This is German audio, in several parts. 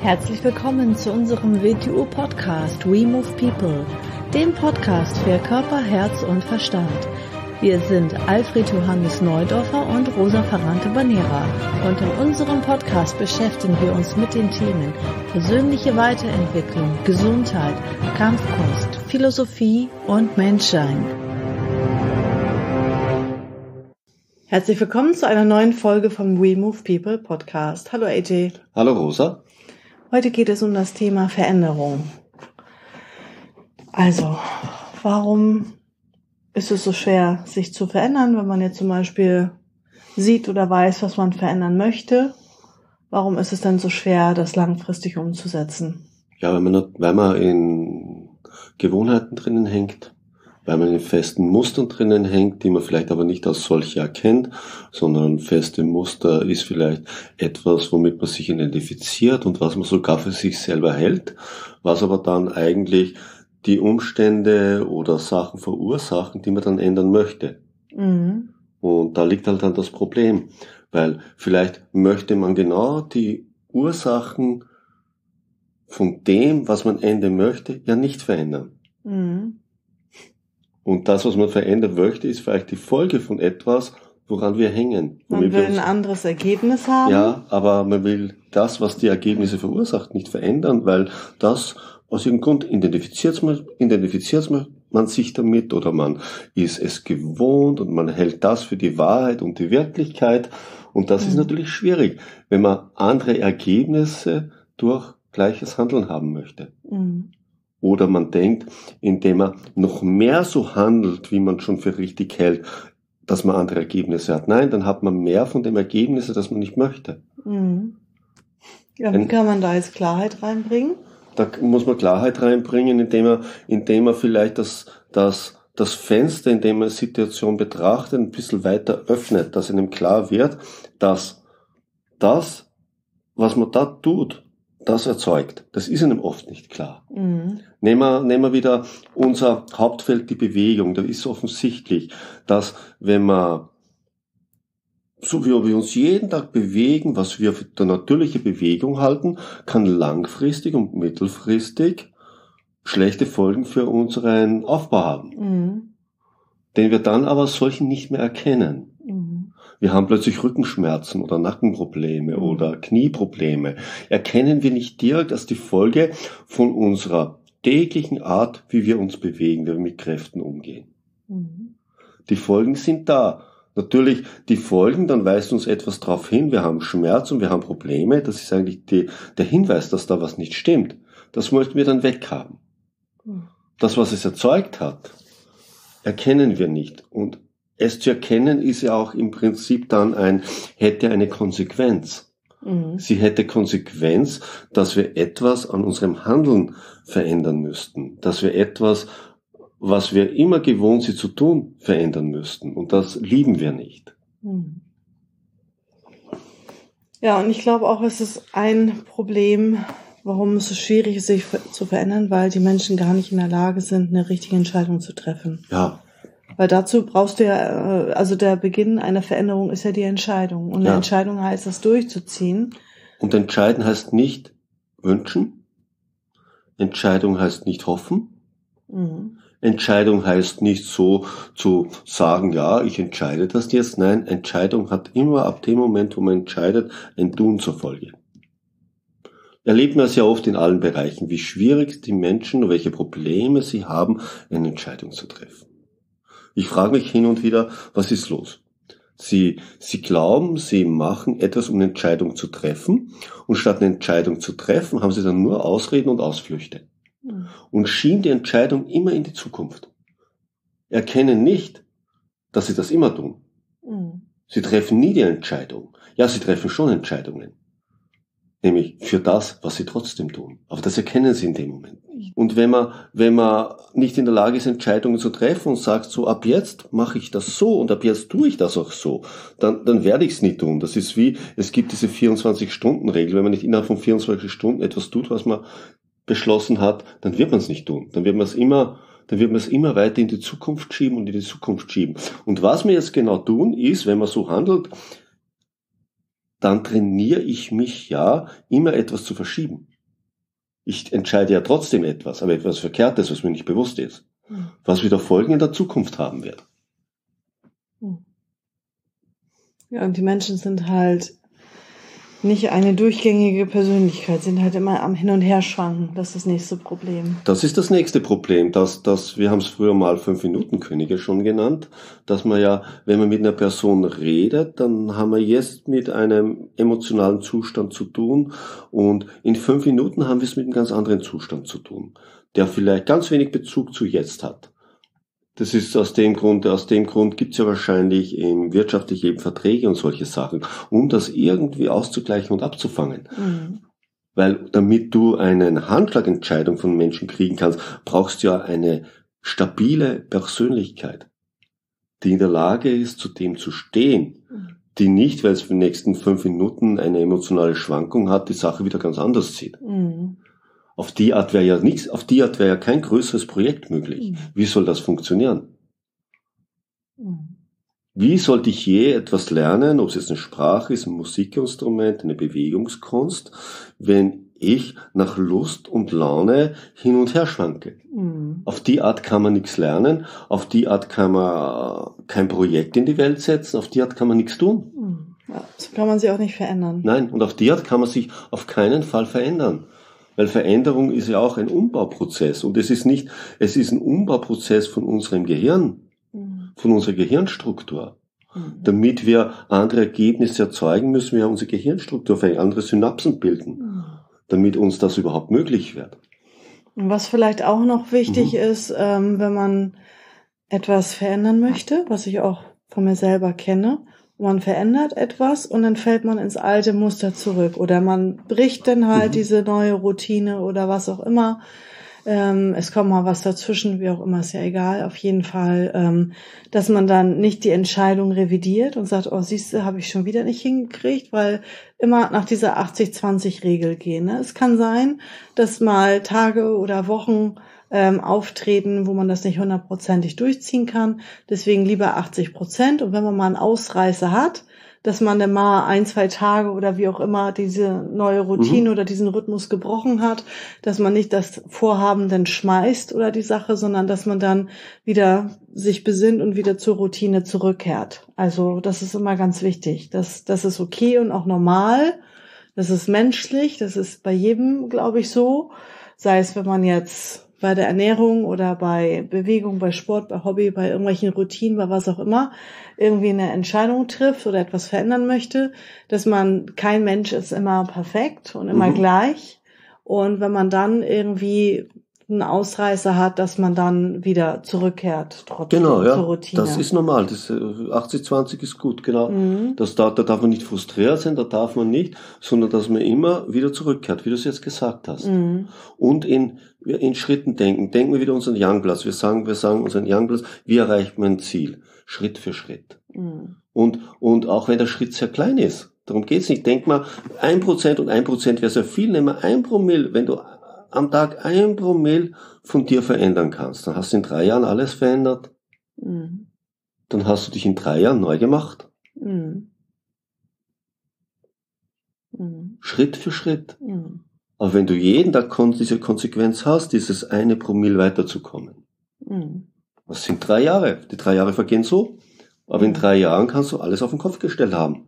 Herzlich willkommen zu unserem WTU-Podcast We Move People, dem Podcast für Körper, Herz und Verstand. Wir sind Alfred Johannes Neudorfer und Rosa Ferrante-Banera und in unserem Podcast beschäftigen wir uns mit den Themen persönliche Weiterentwicklung, Gesundheit, Kampfkunst, Philosophie und Menschsein. Herzlich willkommen zu einer neuen Folge vom We Move People Podcast. Hallo AJ. Hallo Rosa. Heute geht es um das Thema Veränderung. Also, warum ist es so schwer, sich zu verändern, wenn man jetzt zum Beispiel sieht oder weiß, was man verändern möchte? Warum ist es dann so schwer, das langfristig umzusetzen? Ja, weil man in Gewohnheiten drinnen hängt, weil man in festen Mustern drinnen hängt, die man vielleicht aber nicht als solche erkennt, sondern feste Muster ist vielleicht etwas, womit man sich identifiziert und was man sogar für sich selber hält, was aber dann eigentlich die Umstände oder Sachen verursachen, die man dann ändern möchte. Mhm. Und da liegt halt dann das Problem, weil vielleicht möchte man genau die Ursachen von dem, was man ändern möchte, ja nicht verändern. Mhm. Und das, was man verändern möchte, ist vielleicht die Folge von etwas, woran wir hängen. Man will ein anderes Ergebnis haben. Ja, aber man will das, was die Ergebnisse verursacht, nicht verändern, weil das aus irgendeinem Grund identifiziert man sich damit oder man ist es gewohnt und man hält das für die Wahrheit und die Wirklichkeit. Und das ist natürlich schwierig, wenn man andere Ergebnisse durch gleiches Handeln haben möchte. Mhm. Oder man denkt, indem man noch mehr so handelt, wie man schon für richtig hält, dass man andere Ergebnisse hat. Nein, dann hat man mehr von dem Ergebnis, das man nicht möchte. Mhm. Ja, wie kann man da jetzt Klarheit reinbringen? Da muss man Klarheit reinbringen, indem man vielleicht das Fenster, in dem man eine Situation betrachtet, ein bisschen weiter öffnet, dass einem klar wird, dass das, was man da tut, das erzeugt. Das ist einem oft nicht klar. Mhm. Nehmen wir wieder unser Hauptfeld, die Bewegung. Da ist offensichtlich, dass wenn wir, so wie wir uns jeden Tag bewegen, was wir für eine natürliche Bewegung halten, kann langfristig und mittelfristig schlechte Folgen für unseren Aufbau haben. Mhm. Den wir dann aber solchen nicht mehr erkennen. Wir haben plötzlich Rückenschmerzen oder Nackenprobleme oder Knieprobleme. Erkennen wir nicht direkt als die Folge von unserer täglichen Art, wie wir uns bewegen, wie wir mit Kräften umgehen. Mhm. Die Folgen sind da. Natürlich, die Folgen, dann weist uns etwas darauf hin, wir haben Schmerz und wir haben Probleme. Das ist eigentlich der Hinweis, dass da was nicht stimmt. Das möchten wir dann weghaben. Mhm. Das, was es erzeugt hat, erkennen wir nicht. Und es zu erkennen ist ja auch im Prinzip dann hätte eine Konsequenz. Mhm. Sie hätte Konsequenz, dass wir etwas an unserem Handeln verändern müssten. Dass wir etwas, was wir immer gewohnt sind zu tun, verändern müssten. Und das lieben wir nicht. Mhm. Ja, und ich glaube auch, es ist ein Problem, warum es so schwierig ist, sich zu verändern, weil die Menschen gar nicht in der Lage sind, eine richtige Entscheidung zu treffen. Ja. Weil dazu brauchst du ja, also der Beginn einer Veränderung ist ja die Entscheidung. Und eine Entscheidung heißt, das durchzuziehen. Und entscheiden heißt nicht wünschen. Entscheidung heißt nicht hoffen. Mhm. Entscheidung heißt nicht so zu sagen, ja, ich entscheide das jetzt. Nein, Entscheidung hat immer ab dem Moment, wo man entscheidet, ein Tun zur Folge. Erlebt man sehr oft in allen Bereichen, wie schwierig die Menschen, welche Probleme sie haben, eine Entscheidung zu treffen. Ich frage mich hin und wieder, was ist los? Sie glauben, sie machen etwas, um eine Entscheidung zu treffen. Und statt eine Entscheidung zu treffen, haben sie dann nur Ausreden und Ausflüchte. Mhm. Und schieben die Entscheidung immer in die Zukunft. Erkennen nicht, dass sie das immer tun. Mhm. Sie treffen nie die Entscheidung. Ja, sie treffen schon Entscheidungen. Nämlich für das, was sie trotzdem tun. Aber das erkennen sie in dem Moment nicht. Und wenn man nicht in der Lage ist, Entscheidungen zu treffen und sagt, so ab jetzt mache ich das so und ab jetzt tue ich das auch so, dann werde ich es nicht tun. Das ist wie, es gibt diese 24-Stunden-Regel. Wenn man nicht innerhalb von 24 Stunden etwas tut, was man beschlossen hat, dann wird man es nicht tun. Dann wird man es immer weiter in die Zukunft schieben und in die Zukunft schieben. Und was wir jetzt genau tun, ist, wenn man so handelt, dann trainiere ich mich ja, immer etwas zu verschieben. Ich entscheide ja trotzdem etwas, aber etwas Verkehrtes, was mir nicht bewusst ist. Was wieder Folgen in der Zukunft haben wird. Ja, und die Menschen sind halt nicht eine durchgängige Persönlichkeit, sind halt immer am Hin- und Herschwanken. Das ist das nächste Problem. Das ist das nächste Problem, dass wir haben es früher mal 5-Minuten-Könige schon genannt, dass man ja, wenn man mit einer Person redet, dann haben wir jetzt mit einem emotionalen Zustand zu tun und in 5 Minuten haben wir es mit einem ganz anderen Zustand zu tun, der vielleicht ganz wenig Bezug zu jetzt hat. Das ist aus dem Grund gibt es ja wahrscheinlich im wirtschaftlichen Leben Verträge und solche Sachen, um das irgendwie auszugleichen und abzufangen. Weil damit du eine Handschlagentscheidung von Menschen kriegen kannst, brauchst du ja eine stabile Persönlichkeit, die in der Lage ist, zu dem zu stehen, die nicht, weil es für die nächsten 5 Minuten eine emotionale Schwankung hat, die Sache wieder ganz anders sieht. Auf die Art wäre ja kein größeres Projekt möglich. Wie soll das funktionieren? Wie sollte ich je etwas lernen, ob es jetzt eine Sprache ist, ein Musikinstrument, eine Bewegungskunst, wenn ich nach Lust und Laune hin und her schwanke? Auf die Art kann man nichts lernen, auf die Art kann man kein Projekt in die Welt setzen, auf die Art kann man nichts tun. Ja, so kann man sich auch nicht verändern. Nein, und auf die Art kann man sich auf keinen Fall verändern. Weil Veränderung ist ja auch ein Umbauprozess und es ist ein Umbauprozess von unserem Gehirn, von unserer Gehirnstruktur. Damit wir andere Ergebnisse erzeugen, müssen wir unsere Gehirnstruktur für andere Synapsen bilden, damit uns das überhaupt möglich wird. Und was vielleicht auch noch wichtig ist, wenn man etwas verändern möchte, was ich auch von mir selber kenne, man verändert etwas und dann fällt man ins alte Muster zurück oder man bricht dann halt diese neue Routine oder was auch immer. Es kommt mal was dazwischen, wie auch immer, ist ja egal. Auf jeden Fall, dass man dann nicht die Entscheidung revidiert und sagt, oh, siehste, habe ich schon wieder nicht hingekriegt, weil immer nach dieser 80-20-Regel gehen. Ne? Es kann sein, dass mal Tage oder Wochen auftreten, wo man das nicht 100%ig durchziehen kann. Deswegen lieber 80%. Und wenn man mal einen Ausreißer hat, dass man dann mal 1-2 Tage oder wie auch immer diese neue Routine oder diesen Rhythmus gebrochen hat, dass man nicht das Vorhaben dann schmeißt oder die Sache, sondern dass man dann wieder sich besinnt und wieder zur Routine zurückkehrt. Also das ist immer ganz wichtig. Das ist okay und auch normal. Das ist menschlich. Das ist bei jedem, glaube ich, so. Sei es, wenn man jetzt bei der Ernährung oder bei Bewegung, bei Sport, bei Hobby, bei irgendwelchen Routinen, bei was auch immer, irgendwie eine Entscheidung trifft oder etwas verändern möchte, dass kein Mensch ist immer perfekt und immer gleich. Und wenn man dann irgendwie einen Ausreißer hat, dass man dann wieder zurückkehrt, trotzdem zur Routine. Das ist normal. Das 80-20 ist gut, genau. Da darf man nicht frustriert sein, da darf man nicht, sondern dass man immer wieder zurückkehrt, wie du es jetzt gesagt hast. Und in Schritten denken. Denken wir wieder unseren Youngblood. Wir sagen unseren Youngblood, wie erreicht man ein Ziel? Schritt für Schritt. Und auch wenn der Schritt sehr klein ist, darum geht's nicht. Denk mal, 1% und 1% wäre sehr viel. Nimm mal 1 Promille, wenn du am Tag 1 Promille von dir verändern kannst, dann hast du in 3 Jahren alles verändert. Dann hast du dich in 3 Jahren neu gemacht. Schritt für Schritt. Aber wenn du jeden Tag diese Konsequenz hast, dieses 1 Promille weiterzukommen. Das sind 3 Jahre. Die 3 Jahre vergehen so. Aber in 3 Jahren kannst du alles auf den Kopf gestellt haben.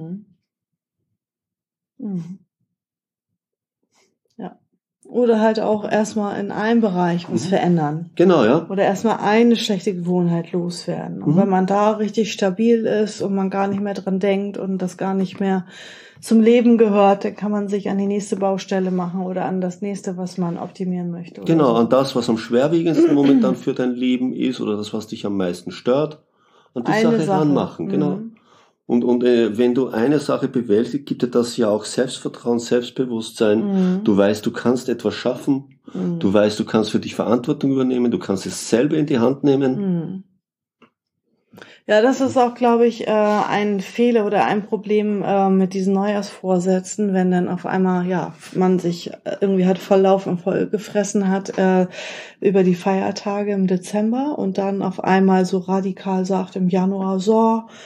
Ja. Oder halt auch erstmal in einem Bereich was verändern. Genau, ja. Oder erstmal eine schlechte Gewohnheit loswerden. Und wenn man da richtig stabil ist und man gar nicht mehr dran denkt und das gar nicht mehr zum Leben gehört, dann kann man sich an die nächste Baustelle machen oder an das nächste, was man optimieren möchte. Genau, so. An das, was am schwerwiegendsten momentan für dein Leben ist oder das, was dich am meisten stört, an die Sache ranmachen. Genau. Und wenn du eine Sache bewältigst, gibt dir das ja auch Selbstvertrauen, Selbstbewusstsein. Du weißt, du kannst etwas schaffen. Du weißt, du kannst für dich Verantwortung übernehmen. Du kannst es selber in die Hand nehmen. Ja, das ist auch, glaube ich, ein Fehler oder ein Problem mit diesen Neujahrsvorsätzen, wenn dann auf einmal, man sich irgendwie halt volllaufen und voll gefressen hat über die Feiertage im Dezember und dann auf einmal so radikal sagt im Januar, so,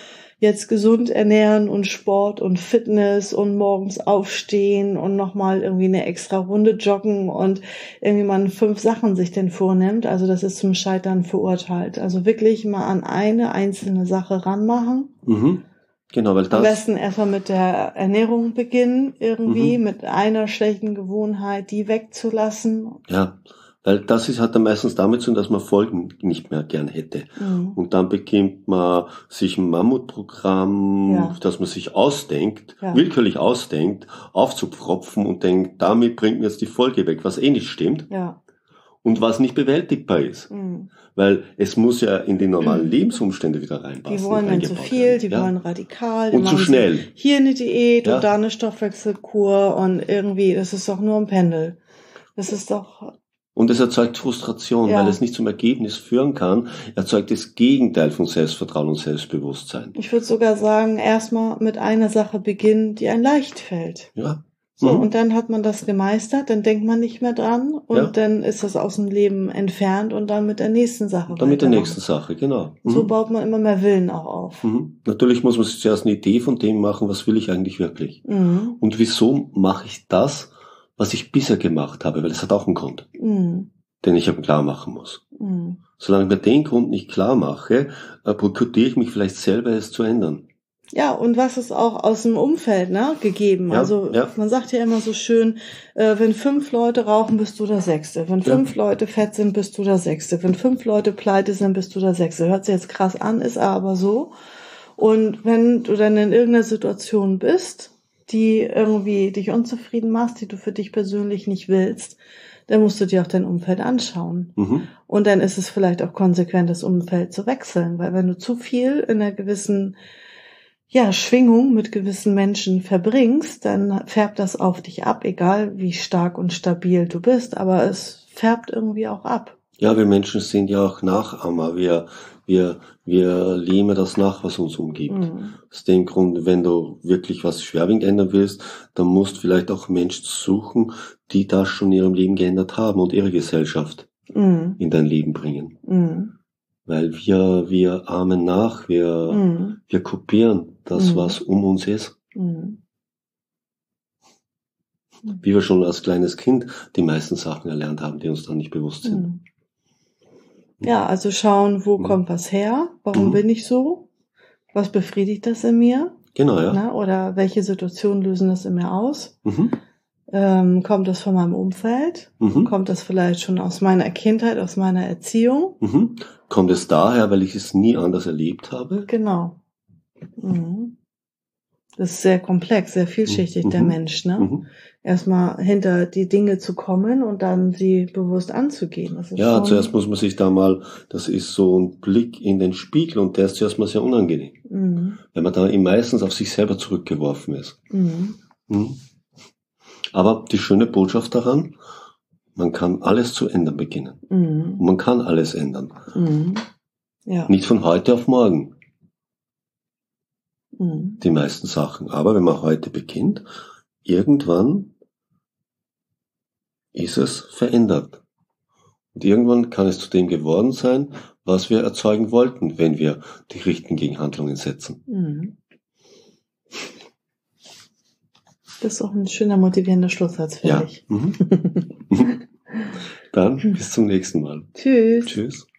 jetzt gesund ernähren und Sport und Fitness und morgens aufstehen und nochmal irgendwie eine extra Runde joggen und irgendwie man 5 Sachen sich denn vornimmt, also das ist zum Scheitern verurteilt. Also wirklich mal an eine einzelne Sache ranmachen. Genau, weil das... Am besten erstmal mit der Ernährung beginnen, irgendwie, mit einer schlechten Gewohnheit, die wegzulassen. Ja, weil das hat dann meistens damit zu tun, dass man Folgen nicht mehr gern hätte. Und dann beginnt man sich ein Mammutprogramm, das man sich ausdenkt, willkürlich ausdenkt, aufzupfropfen und denkt, damit bringt mir jetzt die Folge weg, was eh nicht stimmt. Ja. Und was nicht bewältigbar ist. Weil es muss ja in die normalen Lebensumstände wieder reinpassen. Die wollen dann zu viel, die wollen radikal. Und zu schnell. Hier eine Diät und da eine Stoffwechselkur und irgendwie, das ist doch nur ein Pendel. Das ist doch... Und es erzeugt Frustration, weil es nicht zum Ergebnis führen kann, erzeugt das Gegenteil von Selbstvertrauen und Selbstbewusstsein. Ich würde sogar sagen, erstmal mit einer Sache beginnen, die einem leicht fällt. Ja. So, und dann hat man das gemeistert, dann denkt man nicht mehr dran und dann ist das aus dem Leben entfernt und dann mit der nächsten Sache. Dann mit der nächsten Sache, genau. So baut man immer mehr Willen auch auf. Natürlich muss man sich zuerst eine Idee von dem machen, was will ich eigentlich wirklich? Und wieso mache ich das, was ich bisher gemacht habe? Weil das hat auch einen Grund, den ich eben klar machen muss. Solange ich mir den Grund nicht klar mache, boykottiere ich mich vielleicht selber, es zu ändern. Ja, und was ist auch aus dem Umfeld gegeben? Man sagt ja immer so schön, wenn 5 Leute rauchen, bist du der 6. Wenn 5 Leute fett sind, bist du der 6. Wenn 5 Leute pleite sind, bist du der 6. Hört sich jetzt krass an, ist aber so. Und wenn du dann in irgendeiner Situation bist, die irgendwie dich unzufrieden macht, die du für dich persönlich nicht willst, dann musst du dir auch dein Umfeld anschauen. Und dann ist es vielleicht auch konsequent, das Umfeld zu wechseln, weil wenn du zu viel in einer gewissen Schwingung mit gewissen Menschen verbringst, dann färbt das auf dich ab, egal wie stark und stabil du bist, aber es färbt irgendwie auch ab. Ja, wir Menschen sind ja auch Nachahmer, wir leben das nach, was uns umgibt. Aus dem Grund, wenn du wirklich was schwerwiegend ändern willst, dann musst du vielleicht auch Menschen suchen, die das schon in ihrem Leben geändert haben und ihre Gesellschaft in dein Leben bringen. Weil wir ahmen nach, wir kopieren das, was um uns ist. Wie wir schon als kleines Kind die meisten Sachen erlernt haben, die uns dann nicht bewusst sind. Ja, also schauen, wo kommt was her? Warum bin ich so? Was befriedigt das in mir? Genau, ja. Oder welche Situationen lösen das in mir aus? Kommt das von meinem Umfeld? Kommt das vielleicht schon aus meiner Kindheit, aus meiner Erziehung? Kommt es daher, weil ich es nie anders erlebt habe? Genau. Das ist sehr komplex, sehr vielschichtig, der Mensch, Erstmal hinter die Dinge zu kommen und dann sie bewusst anzugehen. Das ist zuerst muss man sich das ist so ein Blick in den Spiegel und der ist zuerst mal sehr unangenehm. Wenn man da meistens auf sich selber zurückgeworfen ist. Aber die schöne Botschaft daran, man kann alles zu ändern beginnen. Und man kann alles ändern. Nicht von heute auf morgen. Die meisten Sachen. Aber wenn man heute beginnt, irgendwann ist es verändert. Und irgendwann kann es zu dem geworden sein, was wir erzeugen wollten, wenn wir die richtigen Gegenhandlungen setzen. Das ist auch ein schöner, motivierender Schlusssatz für dich. Dann bis zum nächsten Mal. Tschüss. Tschüss.